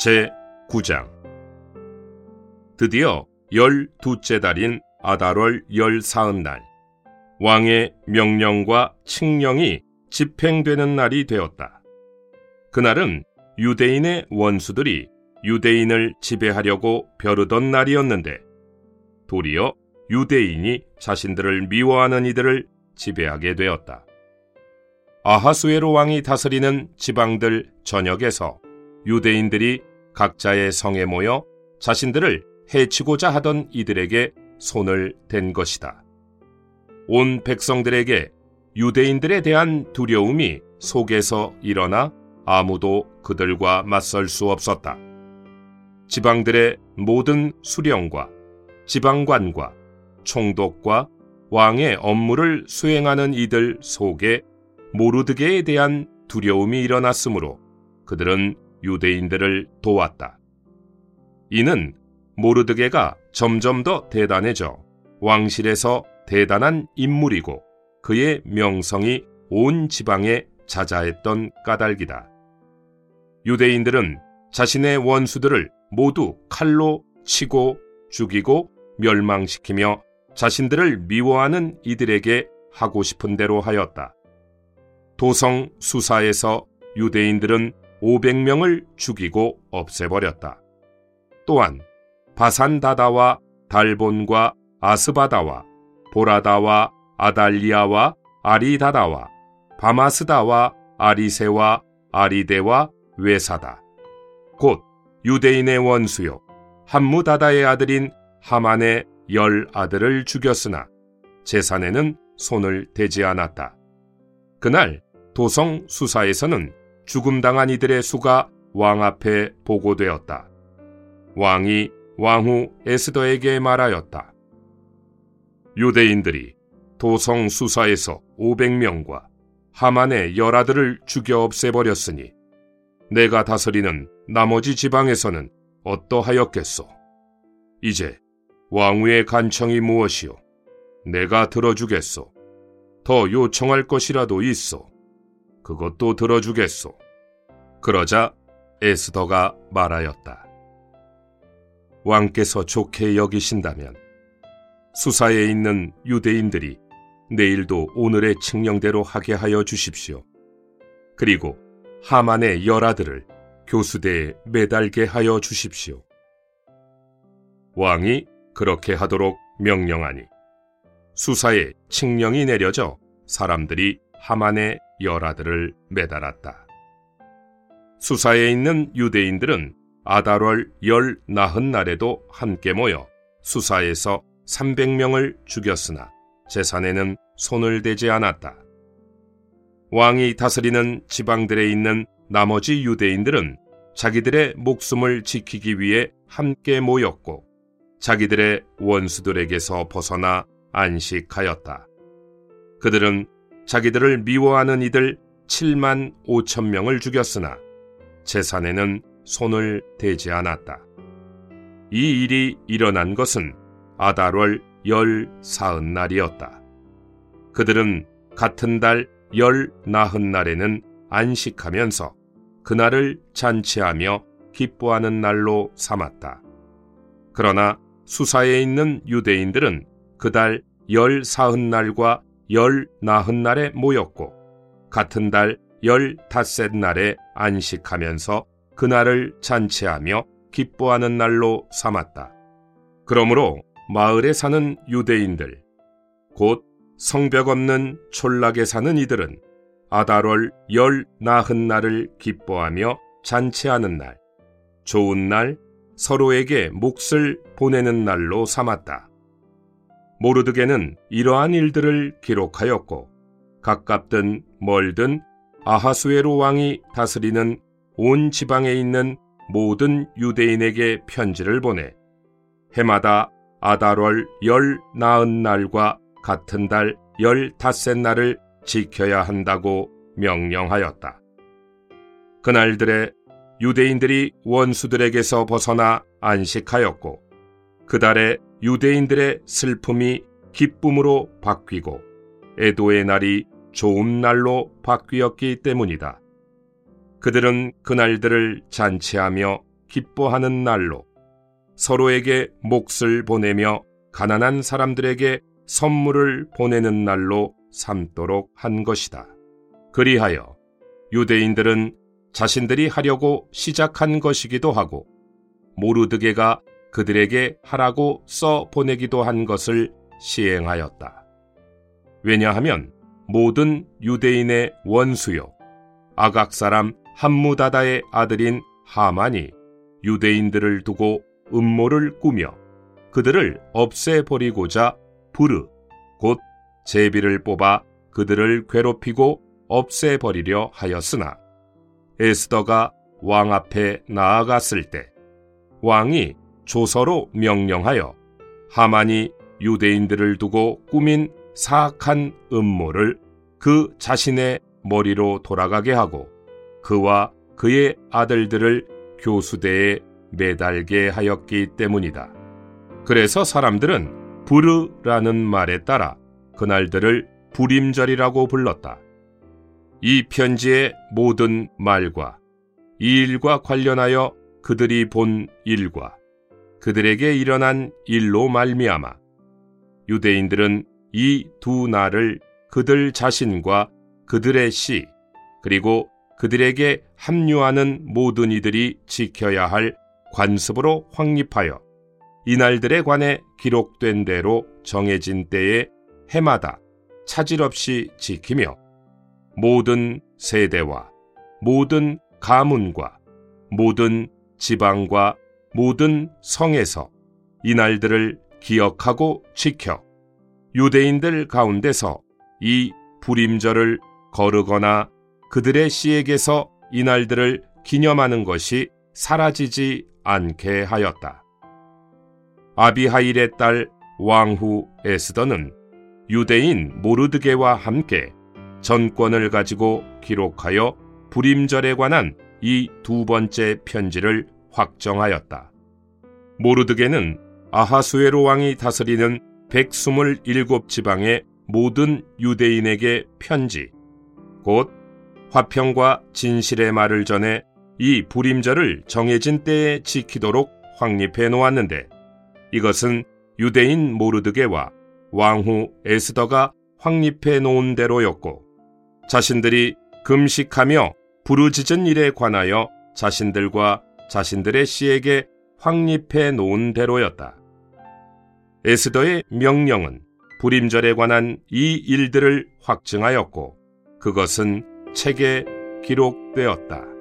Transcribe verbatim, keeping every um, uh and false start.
제구 장. 드디어 열두째 달인 아달월 열사흔 날, 왕의 명령과 칙령이 집행되는 날이 되었다. 그날은 유대인의 원수들이 유대인을 지배하려고 벼르던 날이었는데, 도리어 유대인이 자신들을 미워하는 이들을 지배하게 되었다. 아하수에로 왕이 다스리는 지방들 전역에서 유대인들이 각자의 성에 모여 자신들을 해치고자 하던 이들에게 손을 댄 것이다. 온 백성들에게 유대인들에 대한 두려움이 속에서 일어나 아무도 그들과 맞설 수 없었다. 지방들의 모든 수령과 지방관과 총독과 왕의 업무를 수행하는 이들 속에 모르드게에 대한 두려움이 일어났으므로 그들은 유대인들을 도왔다. 이는 모르드게가 점점 더 대단해져 왕실에서 대단한 인물이고 그의 명성이 온 지방에 자자했던 까닭이다. 유대인들은 자신의 원수들을 모두 칼로 치고 죽이고 멸망시키며 자신들을 미워하는 이들에게 하고 싶은 대로 하였다. 도성 수사에서 유대인들은 오백 명을 죽이고 없애버렸다. 또한 바산다다와 달본과 아스바다와 보라다와 아달리아와 아리다다와 바마스다와 아리세와 아리데와 외사다, 곧 유대인의 원수요 함무다다의 아들인 하만의 열 아들을 죽였으나 제산에는 손을 대지 않았다. 그날 도성 수사에서는 죽음당한 이들의 수가 왕 앞에 보고되었다. 왕이 왕후 에스더에게 말하였다. 유대인들이 도성 수사에서 오백 명과 하만의 열 아들을 죽여 없애버렸으니 내가 다스리는 나머지 지방에서는 어떠하였겠소? 이제 왕후의 간청이 무엇이오? 내가 들어주겠소. 더 요청할 것이라도 있소. 그것도 들어주겠소. 그러자 에스더가 말하였다. 왕께서 좋게 여기신다면 수사에 있는 유대인들이 내일도 오늘의 칙령대로 하게 하여 주십시오. 그리고 하만의 열 아들을 교수대에 매달게 하여 주십시오. 왕이 그렇게 하도록 명령하니 수사에 칙령이 내려져 사람들이 하만의 열 아들을 매달았다. 수사에 있는 유대인들은 아달월 열 나흔 날에도 함께 모여 수사에서 삼백 명을 죽였으나 제산에는 손을 대지 않았다. 왕이 다스리는 지방들에 있는 나머지 유대인들은 자기들의 목숨을 지키기 위해 함께 모였고 자기들의 원수들에게서 벗어나 안식하였다. 그들은 자기들을 미워하는 이들 칠만 오천 명을 죽였으나 제산에는 손을 대지 않았다. 이 일이 일어난 것은 아달월 열 사흔 날이었다. 그들은 같은 달 열 나흔 날에는 안식하면서 그날을 잔치하며 기뻐하는 날로 삼았다. 그러나 수사에 있는 유대인들은 그달 열 사흔 날과 열 나흔 날에 모였고 같은 달 열 닷셋 날에 안식하면서 그날을 잔치하며 기뻐하는 날로 삼았다. 그러므로 마을에 사는 유대인들, 곧 성벽 없는 촌락에 사는 이들은 아달월 열 나흔 날을 기뻐하며 잔치하는 날, 좋은 날, 서로에게 몫을 보내는 날로 삼았다. 모르드게는 이러한 일들을 기록하였고 가깝든 멀든 아하수에로 왕이 다스리는 온 지방에 있는 모든 유대인에게 편지를 보내 해마다 아달월 열 나흔 날과 같은 달 열 닷셋 날을 지켜야 한다고 명령하였다. 그날들에 유대인들이 원수들에게서 벗어나 안식하였고 그 달에 유대인들의 슬픔이 기쁨으로 바뀌고 애도의 날이 좋은 날로 바뀌었기 때문이다. 그들은 그날들을 잔치하며 기뻐하는 날로 서로에게 몫을 보내며 가난한 사람들에게 선물을 보내는 날로 삼도록 한 것이다. 그리하여 유대인들은 자신들이 하려고 시작한 것이기도 하고 모르드게가 그들에게 하라고 써 보내기도 한 것을 시행하였다. 왜냐하면 모든 유대인의 원수요 아각 사람 함무다다의 아들인 하만이 유대인들을 두고 음모를 꾸며 그들을 없애버리고자 부르 곧 제비를 뽑아 그들을 괴롭히고 없애버리려 하였으나 에스더가 왕 앞에 나아갔을 때 왕이 조서로 명령하여 하만이 유대인들을 두고 꾸민 사악한 음모를 그 자신의 머리로 돌아가게 하고 그와 그의 아들들을 교수대에 매달게 하였기 때문이다. 그래서 사람들은 부르라는 말에 따라 그날들을 불임절이라고 불렀다. 이 편지의 모든 말과 이 일과 관련하여 그들이 본 일과 그들에게 일어난 일로 말미암아 유대인들은 이 두 날을 그들 자신과 그들의 씨 그리고 그들에게 합류하는 모든 이들이 지켜야 할 관습으로 확립하여 이날들에 관해 기록된 대로 정해진 때에 해마다 차질 없이 지키며 모든 세대와 모든 가문과 모든 지방과 모든 성에서 이날들을 기억하고 지켜 유대인들 가운데서 이 불임절을 거르거나 그들의 씨에게서 이날들을 기념하는 것이 사라지지 않게 하였다. 아비하일의 딸 왕후 에스더는 유대인 모르드게와 함께 전권을 가지고 기록하여 불임절에 관한 이 두 번째 편지를 확정하였다. 모르드게는 아하수에로 왕이 다스리는 백스물일곱 지방의 모든 유대인에게 편지, 곧 화평과 진실의 말을 전해 이 불임절을 정해진 때에 지키도록 확립해 놓았는데 이것은 유대인 모르드게와 왕후 에스더가 확립해 놓은 대로였고 자신들이 금식하며 부르짖은 일에 관하여 자신들과 자신들의 씨에게 확립해 놓은 대로였다. 에스더의 명령은 불임절에 관한 이 일들을 확증하였고 그것은 책에 기록되었다.